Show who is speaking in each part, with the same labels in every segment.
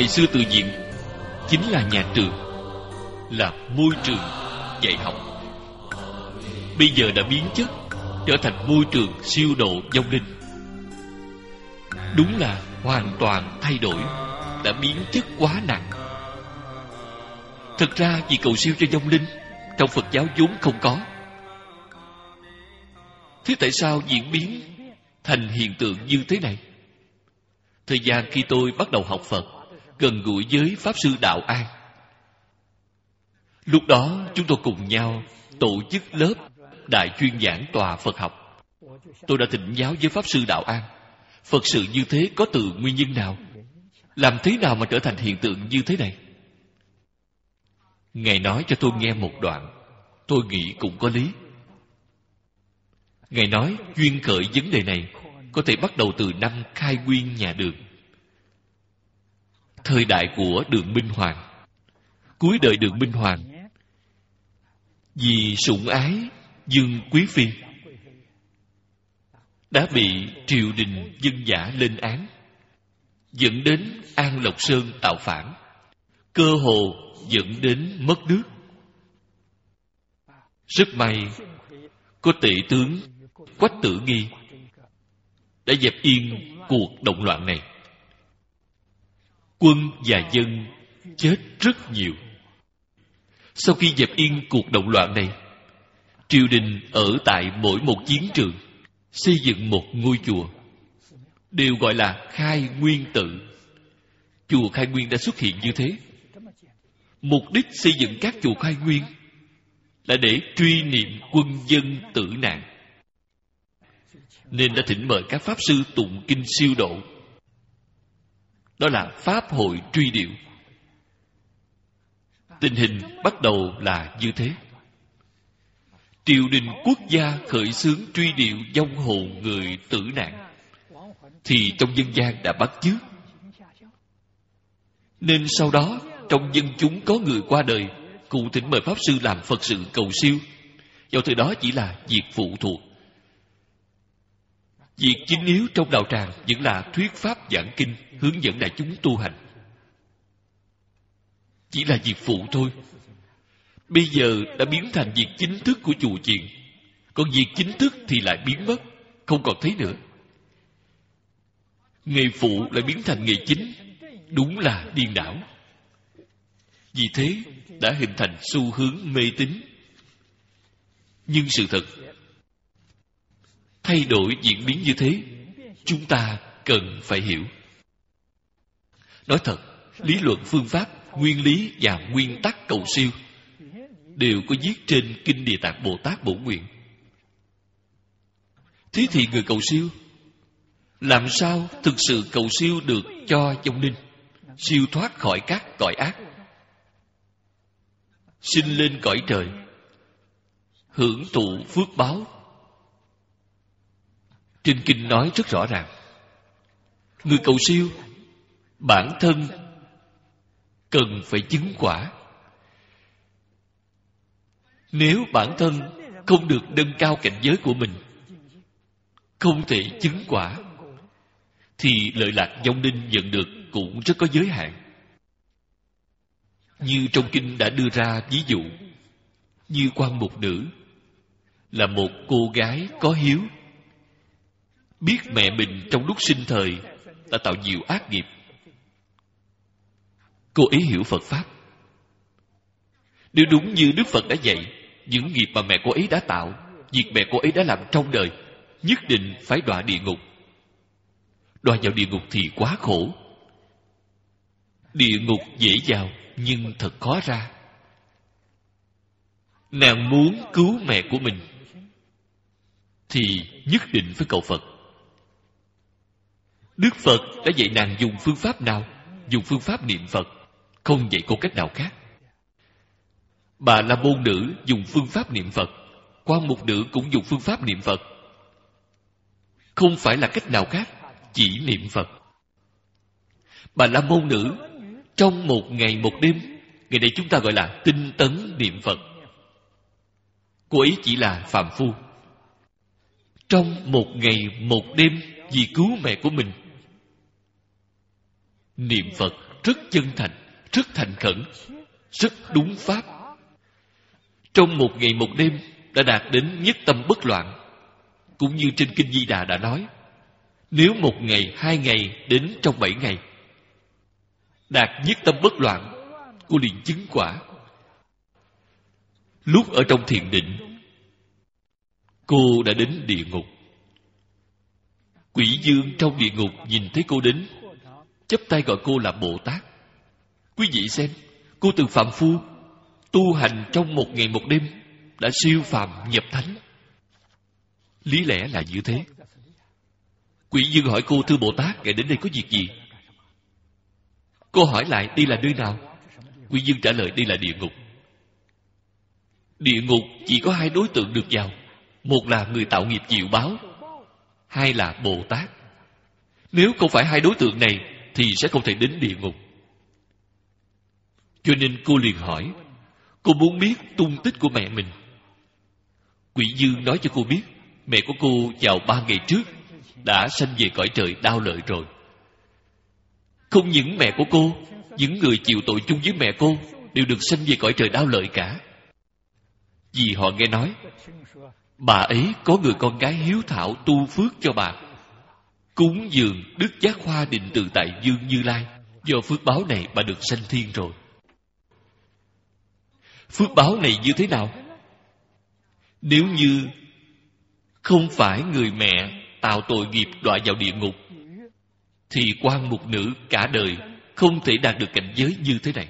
Speaker 1: xưa Từ Viện chính là nhà trường, là môi trường dạy học. Bây giờ đã biến chất trở thành môi trường siêu độ vong linh. Đúng là hoàn toàn thay đổi, đã biến chất quá nặng. Thực ra vì cầu siêu cho vong linh trong Phật giáo vốn không có. Thế tại sao diễn biến thành hiện tượng như thế này? Thời gian khi tôi bắt đầu học Phật, gần gũi với Pháp Sư Đạo An, lúc đó chúng tôi cùng nhau tổ chức lớp đại chuyên giảng tòa Phật học. Tôi đã thỉnh giáo với Pháp Sư Đạo An, Phật sự như thế có từ nguyên nhân nào? Làm thế nào mà trở thành hiện tượng như thế này? Ngài nói cho tôi nghe một đoạn, tôi nghĩ cũng có lý. Ngài nói duyên khởi vấn đề này có thể bắt đầu từ năm khai nguyên nhà Đường, thời đại của Đường Minh Hoàng. Cuối đời Đường Minh Hoàng, vì sủng ái Dương Quý Phi, đã bị triều đình dân dã lên án, dẫn đến An Lộc Sơn tạo phản, cơ hồ dẫn đến mất nước. Rất may có tể tướng Quách Tử Nghi đã dẹp yên cuộc động loạn này. Quân và dân chết rất nhiều. Sau khi dẹp yên cuộc động loạn này, triều đình ở tại mỗi một chiến trường xây dựng một ngôi chùa, đều gọi là Khai Nguyên Tự. Chùa Khai Nguyên đã xuất hiện như thế. Mục đích xây dựng các chùa Khai Nguyên là để truy niệm quân dân tử nạn, nên đã thỉnh mời các pháp sư tụng kinh siêu độ. Đó là pháp hội truy điệu. Tình hình bắt đầu là như thế. Triều đình quốc gia khởi xướng truy điệu vong hồn người tử nạn, thì trong dân gian đã bắt chước. Nên sau đó trong dân chúng có người qua đời, cụ thỉnh mời pháp sư làm Phật sự cầu siêu. Do từ đó chỉ là việc phụ thuộc. Việc chính yếu trong đạo tràng vẫn là thuyết pháp giảng kinh, hướng dẫn đại chúng tu hành. Chỉ là việc phụ thôi. Bây giờ đã biến thành việc chính thức của chùa chiền. Còn việc chính thức thì lại biến mất, không còn thấy nữa. Nghề phụ lại biến thành nghề chính, đúng là điên đảo. Vì thế đã hình thành xu hướng mê tín. Nhưng sự thật, thay đổi diễn biến như thế, chúng ta cần phải hiểu. Nói thật, lý luận phương pháp, nguyên lý và nguyên tắc cầu siêu đều có viết trên Kinh Địa Tạng Bồ Tát Bổ Nguyện. Thế thì người cầu siêu làm sao thực sự cầu siêu được cho vong linh, siêu thoát khỏi các cõi ác, sinh lên cõi trời, hưởng thụ phước báo? Trên kinh nói rất rõ ràng, người cầu siêu bản thân cần phải chứng quả. Nếu bản thân không được nâng cao cảnh giới của mình, không thể chứng quả, thì lợi lạc vong linh nhận được cũng rất có giới hạn. Như trong kinh đã đưa ra ví dụ, như Quan Mục Nữ là một cô gái có hiếu, biết mẹ mình trong lúc sinh thời đã tạo nhiều ác nghiệp. Cô ấy hiểu Phật Pháp. Nếu đúng như Đức Phật đã dạy, những nghiệp mà mẹ cô ấy đã tạo, việc mẹ cô ấy đã làm trong đời, nhất định phải đọa địa ngục. Đọa vào địa ngục thì quá khổ. Địa ngục dễ vào, nhưng thật khó ra. Nàng muốn cứu mẹ của mình thì nhất định phải cầu Phật. Đức Phật đã dạy nàng dùng phương pháp nào? Dùng phương pháp niệm Phật, không dạy cô cách nào khác. Bà La Môn Nữ dùng phương pháp niệm Phật, Quan Mục Nữ cũng dùng phương pháp niệm Phật. Không phải là cách nào khác, chỉ niệm Phật. Bà La Môn Nữ trong một ngày một đêm, ngày nay chúng ta gọi là tinh tấn niệm Phật. Cô ấy chỉ là phàm phu. Trong một ngày một đêm vì cứu mẹ của mình, niệm Phật rất chân thành, rất thành khẩn, rất đúng pháp. Trong một ngày một đêm đã đạt đến nhất tâm bất loạn. Cũng như trên Kinh Di Đà đã nói, nếu một ngày, 2 ngày đến trong 7 ngày đạt nhất tâm bất loạn, cô liền chứng quả. Lúc ở trong thiền định, cô đã đến địa ngục. Quỷ dương trong địa ngục nhìn thấy cô đến, chắp tay gọi cô là Bồ Tát. Quý vị xem, cô từ phàm phu tu hành trong một ngày một đêm đã siêu phàm nhập thánh. Lý lẽ là như thế. Quỷ dương hỏi cô, thưa Bồ Tát, ngài đến đây có việc gì? Cô hỏi lại, đây là nơi nào? Quỷ dương trả lời, đây là địa ngục. Địa ngục chỉ có 2 đối tượng được vào. Một là người tạo nghiệp chịu báo, 2 là Bồ Tát. Nếu không phải 2 đối tượng này thì sẽ không thể đến địa ngục. Cho nên cô liền hỏi, cô muốn biết tung tích của mẹ mình. Quỷ dương nói cho cô biết, mẹ của cô vào 3 ngày trước đã sanh về cõi trời Đao Lợi rồi. Không những mẹ của cô, những người chịu tội chung với mẹ cô đều được sanh về cõi trời Đao Lợi cả. Vì họ nghe nói bà ấy có người con gái hiếu thảo tu phước cho bà, cúng dường Đức Giác Hoa Định Tự Tại Dương Như Lai. Do phước báo này bà được sanh thiên rồi. Phước báo này như thế nào? Nếu như không phải người mẹ tạo tội nghiệp đọa vào địa ngục, thì quan mục nữ cả đời không thể đạt được cảnh giới như thế này.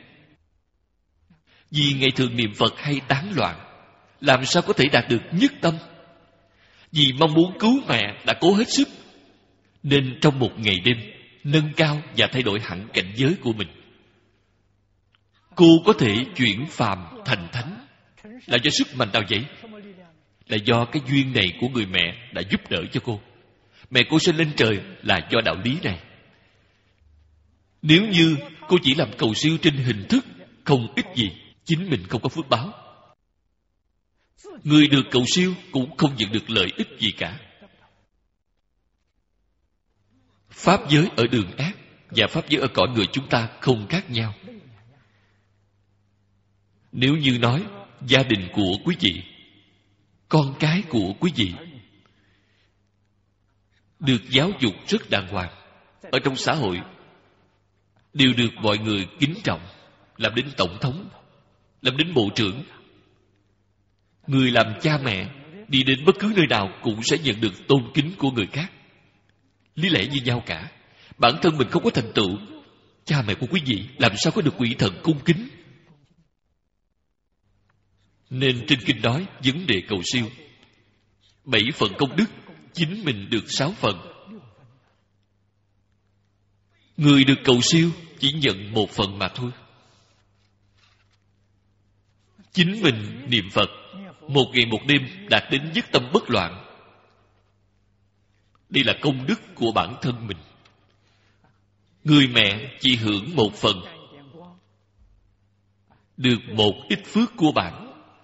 Speaker 1: Vì ngày thường niệm Phật hay tán loạn, làm sao có thể đạt được nhất tâm? Vì mong muốn cứu mẹ đã cố hết sức, nên trong một ngày đêm nâng cao và thay đổi hẳn cảnh giới của mình. Cô có thể chuyển phàm thành thánh là do sức mạnh nào vậy? Là do cái duyên này của người mẹ đã giúp đỡ cho cô. Mẹ cô sinh lên trời là do đạo lý này. Nếu như cô chỉ làm cầu siêu trên hình thức, không ích gì, chính mình không có phước báo. Người được cầu siêu cũng không nhận được lợi ích gì cả. Pháp giới ở đường ác và pháp giới ở cõi người chúng ta không khác nhau. Nếu như nói gia đình của quý vị, con cái của quý vị được giáo dục rất đàng hoàng, ở trong xã hội đều được mọi người kính trọng, làm đến tổng thống, làm đến bộ trưởng. Người làm cha mẹ đi đến bất cứ nơi nào cũng sẽ nhận được tôn kính của người khác. Lý lẽ như nhau cả. Bản thân mình không có thành tựu, cha mẹ của quý vị làm sao có được quỷ thần cung kính? Nên trên kinh nói vấn đề cầu siêu, 7 phần công đức, chính mình được 6 phần. Người được cầu siêu chỉ nhận 1 phần mà thôi. Chính mình niệm Phật một ngày một đêm đạt đến nhất tâm bất loạn, đây là công đức của bản thân mình. Người mẹ chỉ hưởng 1 phần, được một ít phước của bạn,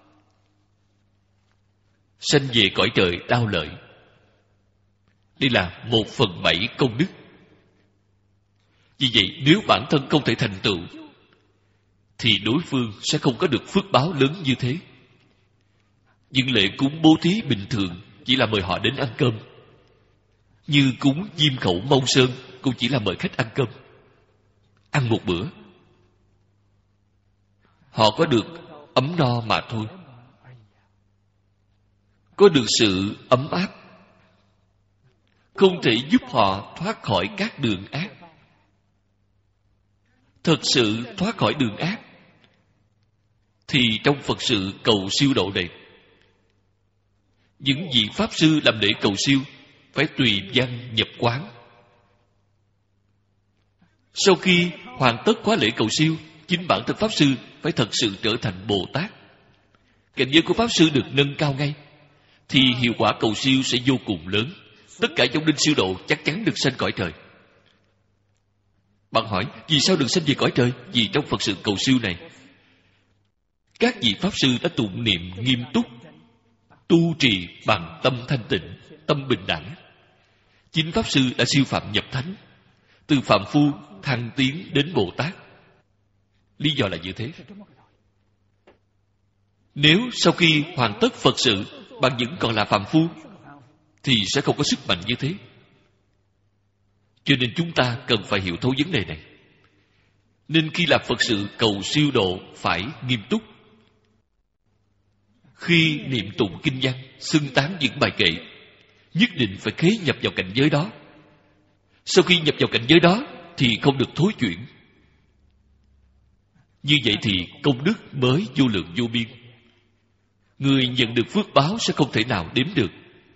Speaker 1: sanh về cõi trời Đao Lợi. Đây là 1/7 công đức. Vì vậy nếu bản thân không thể thành tựu thì đối phương sẽ không có được phước báo lớn như thế. Những lễ cúng bố thí bình thường chỉ là mời họ đến ăn cơm, như cúng Diêm Khẩu Mông Sơn cũng chỉ là mời khách ăn cơm, ăn một bữa. Họ có được ấm no mà thôi, có được sự ấm áp, không thể giúp họ thoát khỏi các đường ác. Thật sự thoát khỏi đường ác thì trong Phật sự cầu siêu độ này, những vị Pháp Sư làm lễ cầu siêu phải tùy văn nhập quán. Sau khi hoàn tất khóa lễ cầu siêu, chính bản thân Pháp Sư phải thật sự trở thành Bồ Tát. Cảnh giới của Pháp Sư được nâng cao ngay, thì hiệu quả cầu siêu sẽ vô cùng lớn. Tất cả vong linh siêu độ chắc chắn được sanh cõi trời. Bạn hỏi, vì sao được sanh về cõi trời? Vì trong Phật sự cầu siêu này, các vị Pháp Sư đã tụng niệm nghiêm túc, tu trì bằng tâm thanh tịnh, tâm bình đẳng. Chính Pháp Sư đã siêu phạm nhập thánh, từ phạm phu thăng tiến đến Bồ Tát. Lý do là như thế. Nếu sau khi hoàn tất Phật sự bạn vẫn còn là phàm phu thì sẽ không có sức mạnh như thế. Cho nên chúng ta cần phải hiểu thấu vấn đề này. Nên khi làm Phật sự cầu siêu độ phải nghiêm túc. Khi niệm tụng kinh văn, xưng tán những bài kệ, nhất định phải khế nhập vào cảnh giới đó. Sau khi nhập vào cảnh giới đó thì không được thối chuyển. Như vậy thì công đức mới vô lượng vô biên. Người nhận được phước báo sẽ không thể nào đếm được.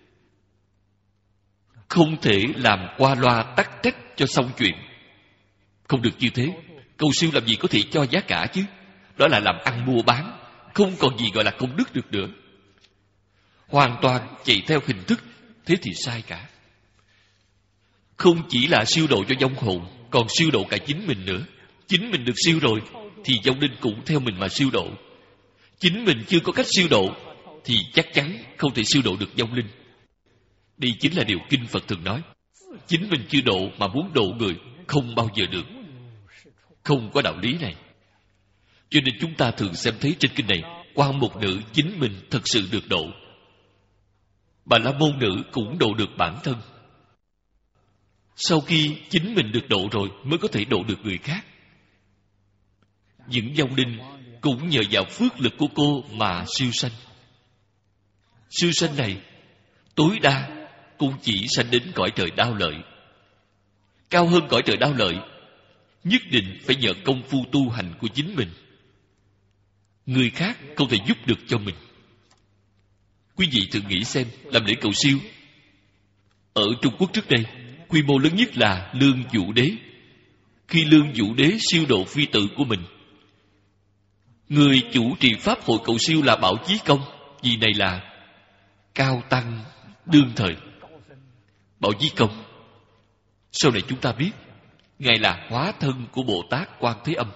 Speaker 1: Không thể làm qua loa tắc trách cho xong chuyện. Không được như thế. Cầu siêu làm gì có thể cho giá cả chứ. Đó là làm ăn mua bán. Không còn gì gọi là công đức được nữa. Hoàn toàn chạy theo hình thức. Thế thì sai cả. Không chỉ là siêu độ cho vong hồn, còn siêu độ cả chính mình nữa. Chính mình được siêu rồi thì vong linh cũng theo mình mà siêu độ. Chính mình chưa có cách siêu độ thì chắc chắn không thể siêu độ được vong linh. Đây chính là điều Kinh Phật thường nói. Chính mình chưa độ mà muốn độ người không bao giờ được. Không có đạo lý này. Cho nên chúng ta thường xem thấy trên kinh này, quan mục nữ chính mình thật sự được độ. Bà la môn nữ cũng độ được bản thân. Sau khi chính mình được độ rồi mới có thể độ được người khác. Những vong linh cũng nhờ vào phước lực của cô mà siêu sanh. Siêu sanh này tối đa cũng chỉ sanh đến cõi trời Đao Lợi. Cao hơn cõi trời Đao Lợi, nhất định phải nhờ công phu tu hành của chính mình. Người khác không thể giúp được cho mình. Quý vị thử nghĩ xem, làm lễ cầu siêu ở Trung Quốc trước đây, quy mô lớn nhất là Lương Vũ Đế. Khi Lương Vũ Đế siêu độ phi tử của mình, người chủ trì pháp hội cầu siêu là Bảo Chí Công. Vì này là cao tăng đương thời. Bảo Chí Công sau này chúng ta biết ngài là hóa thân của Bồ Tát Quan Thế Âm.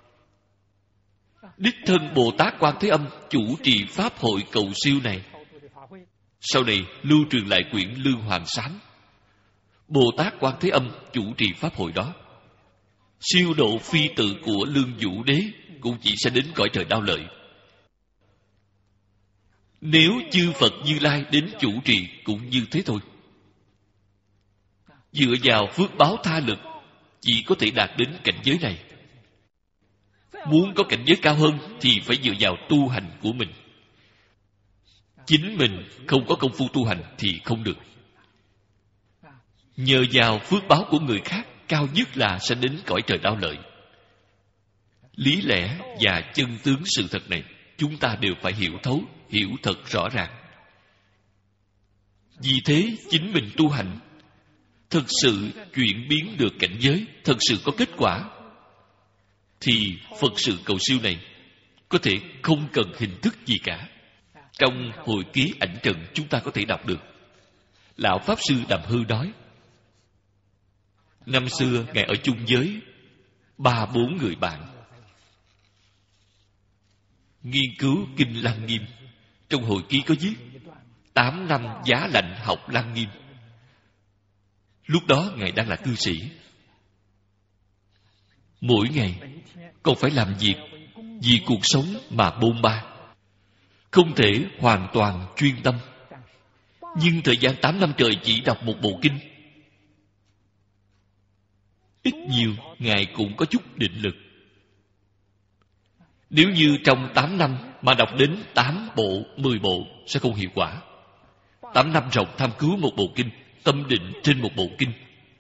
Speaker 1: Đích thân Bồ Tát Quan Thế Âm chủ trì pháp hội cầu siêu này. Sau này lưu truyền lại quyển Lương Hoàng Sám. Bồ Tát Quan Thế Âm chủ trì pháp hội đó. Siêu độ phi tử của Lương Vũ Đế cũng chỉ sẽ đến cõi trời Đao Lợi. Nếu chư Phật Như Lai đến chủ trì cũng như thế thôi. Dựa vào phước báo tha lực chỉ có thể đạt đến cảnh giới này. Muốn có cảnh giới cao hơn thì phải dựa vào tu hành của mình. Chính mình không có công phu tu hành thì không được. Nhờ vào phước báo của người khác, cao nhất là sẽ đến cõi trời Đao Lợi. Lý lẽ và chân tướng sự thật này chúng ta đều phải hiểu thấu, hiểu thật rõ ràng. Vì thế chính mình tu hành thực sự chuyển biến được cảnh giới, thật sự có kết quả, thì Phật sự cầu siêu này có thể không cần hình thức gì cả. Trong hồi ký ảnh trần chúng ta có thể đọc được. Lão Pháp Sư Đàm Hư nói, năm xưa ngài ở chung với 3-4 người bạn nghiên cứu kinh Lăng Nghiêm. Trong hồi ký có viết 8 năm giá lạnh học Lăng Nghiêm. Lúc đó ngài đang là cư sĩ. Mỗi ngày còn phải làm việc vì cuộc sống mà bôn ba, không thể hoàn toàn chuyên tâm. Nhưng thời gian 8 năm trời chỉ đọc một bộ kinh, ít nhiều ngài cũng có chút định lực. Nếu như trong 8 năm mà đọc đến 8 bộ, 10 bộ sẽ không hiệu quả. 8 năm ròng tham cứu một bộ kinh, tâm định trên một bộ kinh.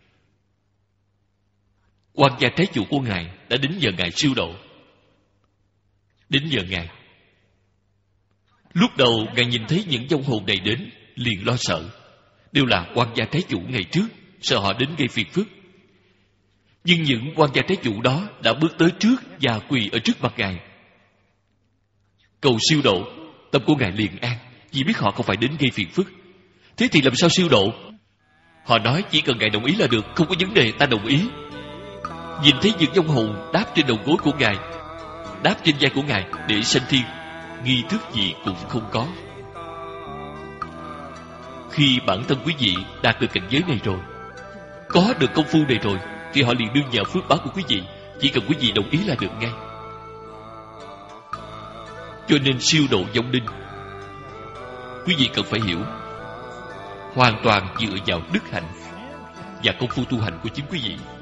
Speaker 1: Quan gia trái chủ của ngài đã đến giờ ngài siêu độ. Đến giờ ngài, lúc đầu ngài nhìn thấy những vong hồn này đến liền lo sợ. Đều là quan gia trái chủ ngày trước, sợ họ đến gây phiền phức. Nhưng những quan gia trái chủ đó đã bước tới trước và quỳ ở trước mặt ngài cầu siêu độ. Tâm của ngài liền an, vì biết họ không phải đến gây phiền phức. Thế thì làm sao siêu độ? Họ nói chỉ cần ngài đồng ý là được, không có vấn đề, ta đồng ý. Nhìn thấy những vong hồn đáp trên đầu gối của ngài, đáp trên vai của ngài để sanh thiên, nghi thức gì cũng không có. Khi bản thân quý vị đạt được cảnh giới này rồi, có được công phu này rồi, thì họ liền đương nhờ phước báo của quý vị. Chỉ cần quý vị đồng ý là được ngay. Cho nên siêu độ vong linh, quý vị cần phải hiểu, hoàn toàn dựa vào đức hạnh và công phu tu hành của chính quý vị.